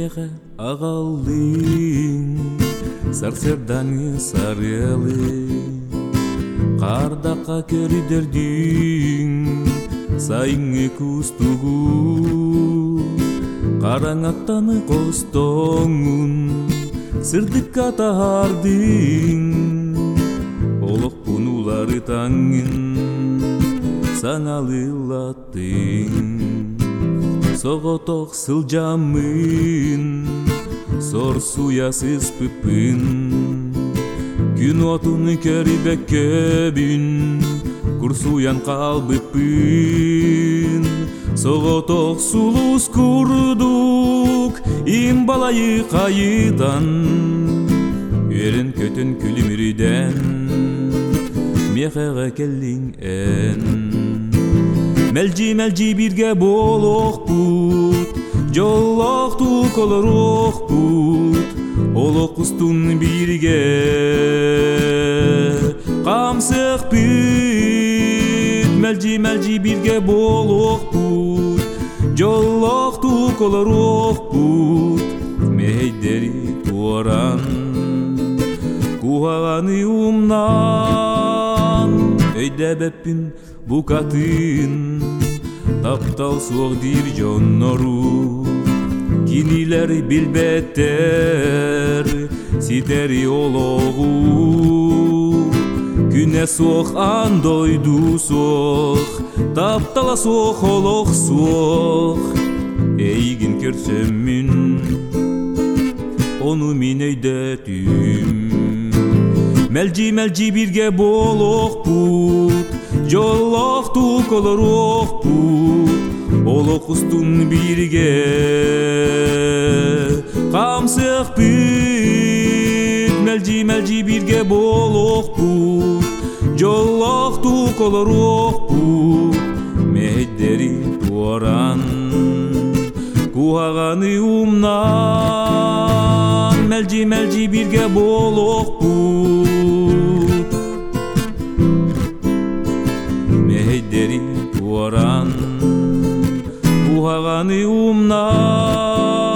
Меха агалдың сарсердаңы сарелы Қардақа көрідердің сайыңы күстігу Қараңаттаны қостоңын сырдық атардың Олық бұнулары таңын саңалылаттың Соғотоқ сылжамын сор суясыз пыпын Күн отуны көрібек көбін Курсуян қалбыпын Соғотоқ сулус күрдік Им балайы қайыдан Өрін көтін күлімірден Мехеға келдің ән Мэлжи бирге болоқ бұд Жолоқтук олороқ бұд Олоқ құстун бирге Қамсық бұд Мэлжи бирге болоқ бұд Жолоқтук олороқ бұд Мейдери туаран Куағаны умнан Өйдәбәппін Букатын таптал соғдир жоннору Кинилери билбеттер ситери ологу Күне соқ андойду соқ таптала соқ олоқ соқ Эйгин көрсөммүн ону мен өйдөтүм Мэлжи бирге болоқ бұд Жолоқтук олороқ бұд Олоқ құстун бирге Қамсық бұд Мэлжи бирге болоқ бұд Жолоқтук олороқ бұд Мейдери туаран Куағаны умнан Мэлжи бирге болоқ бұд Мейдери туаран Куағаны умнан